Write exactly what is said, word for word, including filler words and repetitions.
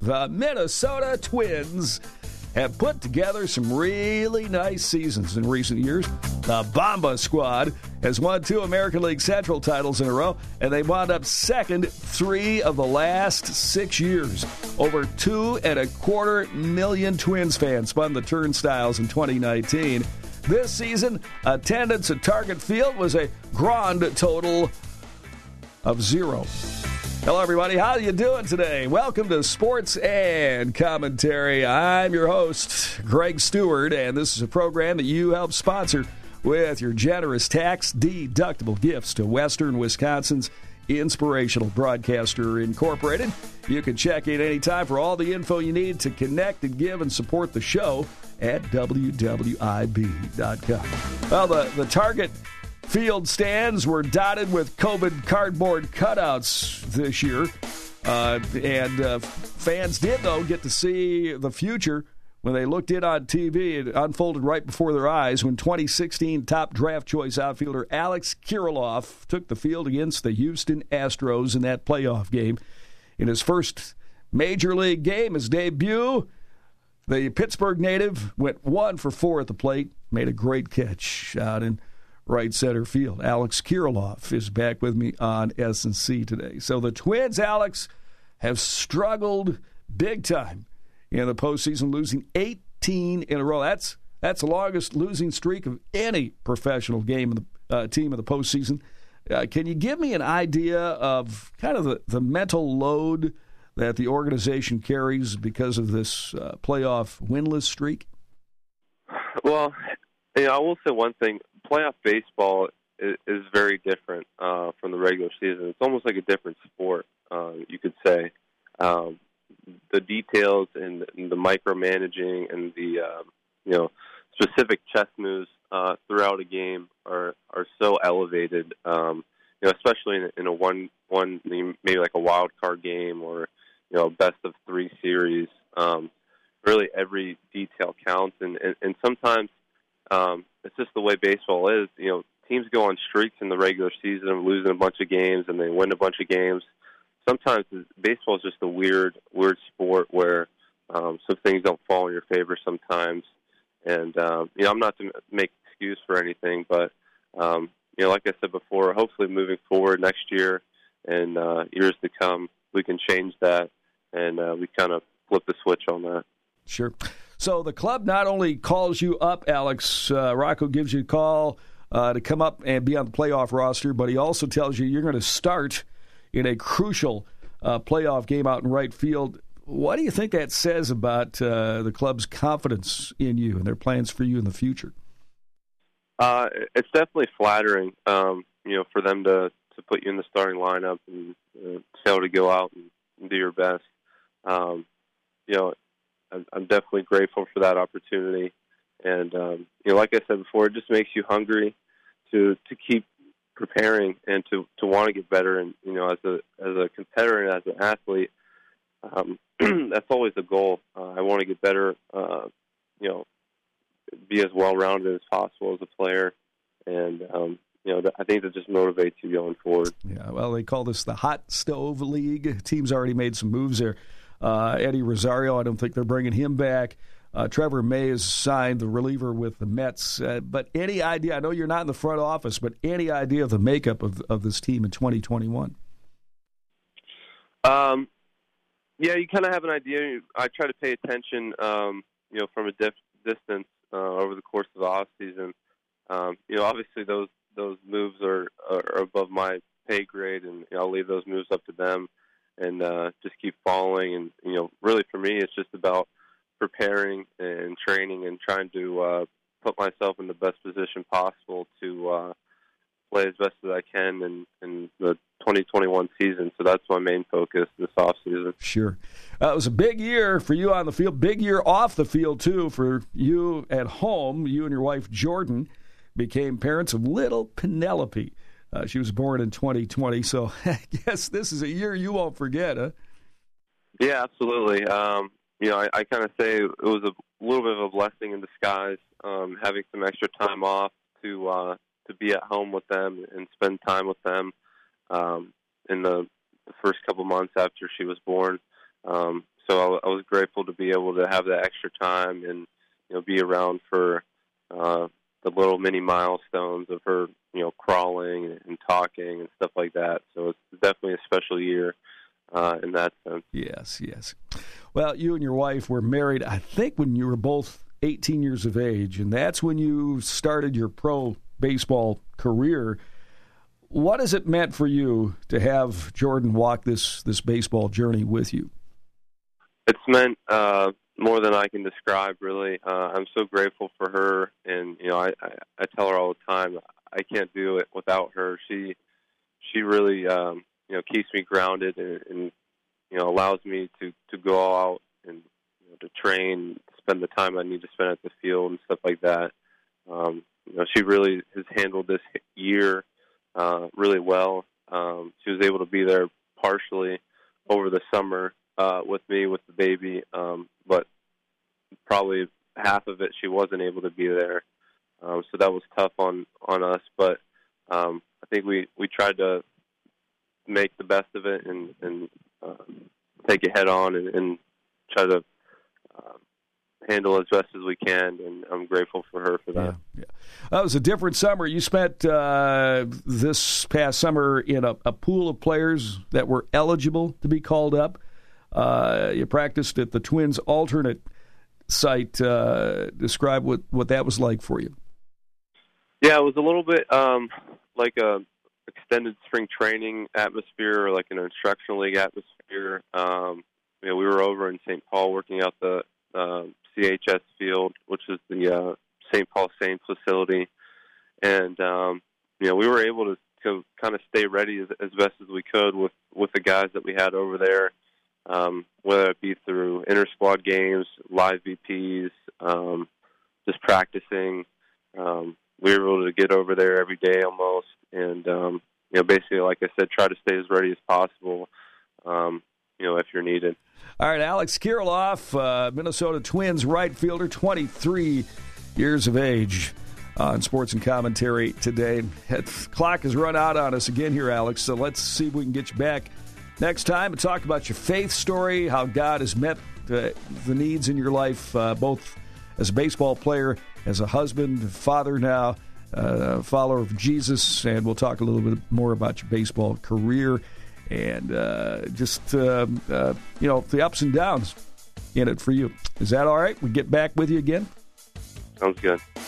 The Minnesota Twins have put together some really nice seasons in recent years. The Bomba squad has won two American League Central titles in a row, and they wound up second three of the last six years. Over two and a quarter million Twins fans spun the turnstiles in twenty nineteen. This season, attendance at Target Field was a grand total of zero. Hello, everybody. How are you doing today? Welcome to Sports and Commentary. I'm your host, Greg Stewart, and this is a program that you help sponsor with your generous tax-deductible gifts to Western Wisconsin's Inspirational Broadcaster Incorporated. You can check in anytime for all the info you need to connect and give and support the show at W W I B dot com. Well, the, the Target Field stands were dotted with COVID cardboard cutouts this year. Uh, and uh, fans did, though, get to see the future when they looked in on T V. It unfolded right before their eyes when twenty sixteen top draft choice outfielder Alex Kirilloff took the field against the Houston Astros in that playoff game. In his first major league game, his debut, the Pittsburgh native went one for four at the plate, made a great catch out in right center field. Alex Kirilloff is back with me on S and C today. So the Twins, Alex, have struggled big time in the postseason, losing eighteen in a row. That's that's the longest losing streak of any professional game in the uh, team in the postseason. Uh, can you give me an idea of kind of the, the mental load that the organization carries because of this uh, playoff winless streak? Well, you know, I will say one thing. Playoff baseball is, is very different uh, from the regular season. It's almost like a different sport, uh, you could say. Um, the details and, and the micromanaging and the um, you know specific chess moves uh, throughout a game are are so elevated. Um, you know, especially in, in a one one maybe like a wild card game or you know best of three series. Um, really, every detail counts, and and, and sometimes. Um, it's just the way baseball is. You know, teams go on streaks in the regular season of losing a bunch of games and they win a bunch of games. Sometimes baseball is just a weird, weird sport where um, some things don't fall in your favor sometimes. And, um, you know, I'm not to make excuse for anything, but, um, you know, like I said before, hopefully moving forward next year and uh, years to come, we can change that and uh, we kind of flip the switch on that. Sure. So the club not only calls you up, Alex, uh, Rocco gives you a call uh, to come up and be on the playoff roster, but he also tells you you're going to start in a crucial uh, playoff game out in right field. What do you think that says about uh, the club's confidence in you and their plans for you in the future? Uh, it's definitely flattering, um, you know, for them to, to put you in the starting lineup and uh, be able to go out and, and do your best. Um, you know, I'm definitely grateful for that opportunity. And, um, you know, like I said before, it just makes you hungry to to keep preparing and to, to want to get better. And, you know, as a as a competitor and as an athlete, um, that's always the goal. Uh, I want to get better, uh, you know, be as well-rounded as possible as a player. And, um, you know, I think that just motivates you going forward. Yeah, well, they call this the Hot Stove League. Teams already made some moves there. Uh, Eddie Rosario, I don't think they're bringing him back. Uh, Trevor May has signed the reliever with the Mets. Uh, but any idea, I know you're not in the front office, but any idea of the makeup of, of this team in twenty twenty-one? Um, yeah, you kind of have an idea. I try to pay attention, um, you know, from a dif- distance uh, over the course of the off season. Um, you know, obviously those those moves are, are above my pay grade, and you know, I'll leave those moves up to them. And uh, just keep following. And, you know, really for me, it's just about preparing and training and trying to uh, put myself in the best position possible to uh, play as best as I can in, in the twenty twenty-one season. So that's my main focus this offseason. Sure. Uh, it was a big year for you on the field, big year off the field, too, for you at home. You and your wife, Jordan, became parents of little Penelope. Uh, she was born in twenty twenty, so I guess this is a year you won't forget, huh? Yeah, absolutely. Um, you know, I, I kind of say it was a little bit of a blessing in disguise, um, having some extra time off to uh, to be at home with them and spend time with them um, in the, the first couple months after she was born. Um, so I, I was grateful to be able to have that extra time and, you know, be around for uh, the little mini milestones of her, you know, crawling and, and talking and stuff like that. So it's definitely a special year uh, in that sense. Yes, yes. Well, you and your wife were married, I think, when you were both eighteen years of age, and that's when you started your pro baseball career. What has it meant for you to have Jordan walk this, this baseball journey with you? It's meant uh, more than I can describe, really. Uh, I'm so grateful for her, and you know, I, I, I tell her all the time, I can't do it without her. She she really um, you know, keeps me grounded and, and you know, allows me to, to go out and, you know, to train, spend the time I need to spend at the field and stuff like that. Um, you know, she really has handled this year uh, really well. Um, she was able to be there partially over the summer uh, with me, with the baby, um, but probably half of it she wasn't able to be there. Um, so that was tough on, on us, but um, I think we, we tried to make the best of it and, and uh, take it head on and, and try to uh, handle as best as we can, and I'm grateful for her for that. Yeah, yeah. That was a different summer. You spent uh, this past summer in a, a pool of players that were eligible to be called up. Uh, you practiced at the Twins alternate site. Uh, describe what, what that was like for you. Yeah, it was a little bit um, like a extended spring training atmosphere, or like an instructional league atmosphere. Um, you know, we were over in Saint Paul working out the uh, C H S field, which is the uh, Saint Paul Saints facility, and um, you know, we were able to, to kind of stay ready as, as best as we could with, with the guys that we had over there, um, whether it be through inter-squad games, live V Ps, um, just practicing. Um, we were able to get over there every day almost, and um, you know, basically, like I said, try to stay as ready as possible, um, you know, if you're needed. All right, Alex Kirilloff, uh, Minnesota Twins right fielder, twenty-three years of age, on Sports and Commentary today. The clock has run out on us again here, Alex, so let's see if we can get you back next time and talk about your faith story, how God has met uh, the needs in your life, uh, both as a baseball player, as a husband, father now, uh, follower of Jesus, and we'll talk a little bit more about your baseball career and uh, just, uh, uh, you know, the ups and downs in it for you. Is that all right? We get back with you again? Sounds good.